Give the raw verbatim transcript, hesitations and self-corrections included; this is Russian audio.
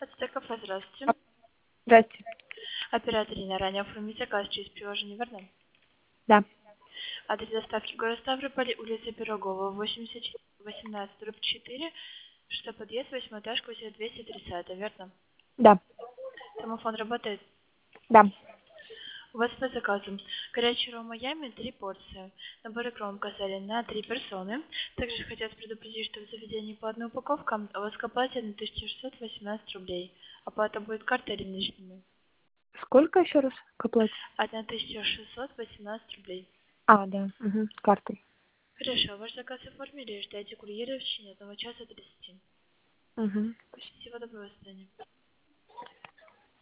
Это кафе, здравствуйте. Здрасте. Оператор Ирина, ранее оформить заказ через приложение, верно? Да. Адрес доставки город Ставрополь, улица Пирогова, восемьдесят восемнадцать дробь четыре, шестой подъезд, восьмой этаж, квартира двести тридцать, верно? Да. Домофон работает? Да. У вас по заказу горячий ром Майами, три порции, набор икром касали на три персоны. Также хотят предупредить, что в заведении по одной упаковке у вас к оплате на тысячу шестьсот восемнадцать рублей. Оплата будет картой или наличными? Сколько еще раз к оплате? одна тысяча шестьсот восемнадцать рублей. А, да. Угу. Картой. Хорошо, ваш заказ оформили, ждайте курьера в течение одного часа тридцати. Угу. Всего доброго, до свидания.